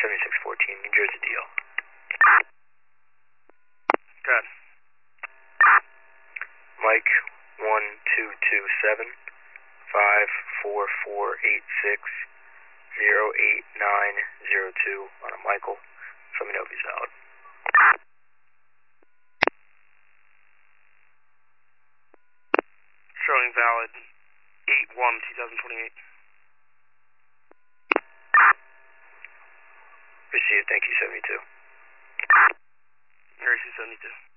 7614, New Jersey DL. Good. Mike 1227 54486 08902 on a Michael. Just let me know if he's valid. Showing valid 8/1/2028. Received, thank you, 72. Received 72.